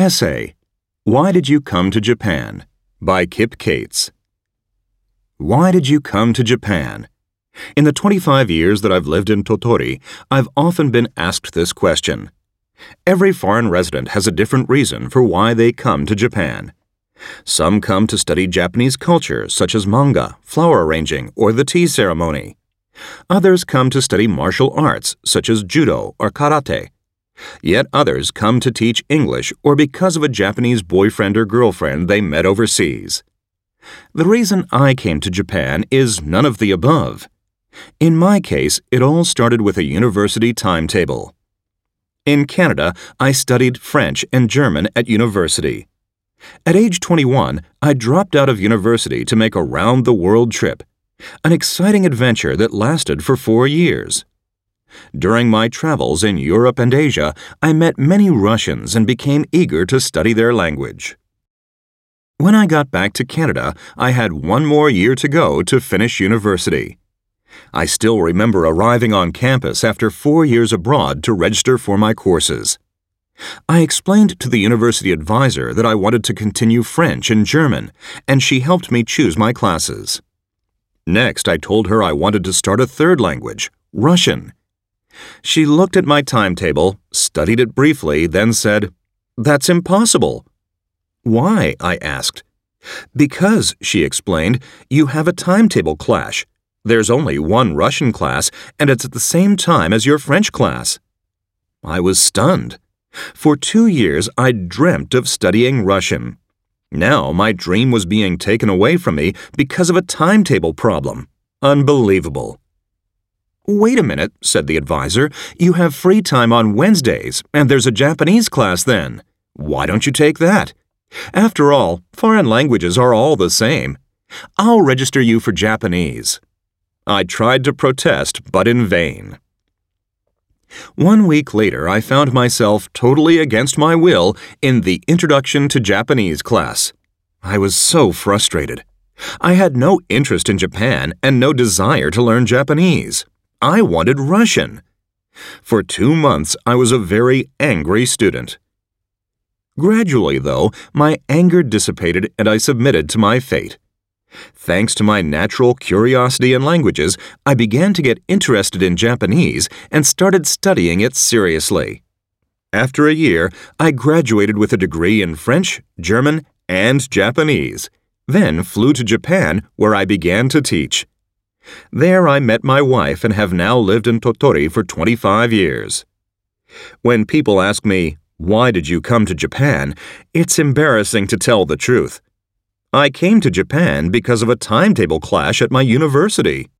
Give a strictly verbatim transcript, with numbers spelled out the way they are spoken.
Essay, Why Did You Come to Japan? By Kip Cates. Why did you come to Japan? In the twenty-five years that I've lived in Tottori, I've often been asked this question. Every foreign resident has a different reason for why they come to Japan. Some come to study Japanese culture, such as manga, flower arranging, or the tea ceremony. Others come to study martial arts, such as judo or karate. Yet others come to teach English or because of a Japanese boyfriend or girlfriend they met overseas. The reason I came to Japan is none of the above. In my case, it all started with a university timetable. In Canada, I studied French and German at university. At age twenty-one, I dropped out of university to make a round-the-world trip, an exciting adventure that lasted for four years. During my travels in Europe and Asia, I met many Russians and became eager to study their language. When I got back to Canada, I had one more year to go to finish university. I still remember arriving on campus after four years abroad to register for my courses. I explained to the university advisor that I wanted to continue French and German, and she helped me choose my classes. Next, I told her I wanted to start a third language, Russian. She looked at my timetable, studied it briefly, then said, "That's impossible." "Why?" I asked. "Because," she explained, "you have a timetable clash. There's only one Russian class, and it's at the same time as your French class." I was stunned. For two years, I dreamt of studying Russian. Now my dream was being taken away from me because of a timetable problem. Unbelievable. "Wait a minute," said the advisor. "You have free time on Wednesdays, and there's a Japanese class then. Why don't you take that? After all, foreign languages are all the same. I'll register you for Japanese." I tried to protest, but in vain. One week later, I found myself totally against my will in the Introduction to Japanese class. I was so frustrated. I had no interest in Japan and no desire to learn Japanese. I wanted Russian. For two months, I was a very angry student. Gradually, though, my anger dissipated and I submitted to my fate. Thanks to my natural curiosity in languages, I began to get interested in Japanese and started studying it seriously. After a year, I graduated with a degree in French, German, and Japanese, then flew to Japan, where I began to teach. There I met my wife and have now lived in Tottori for twenty-five years. When people ask me, "Why did you come to Japan?" it's embarrassing to tell the truth. I came to Japan because of a timetable clash at my university.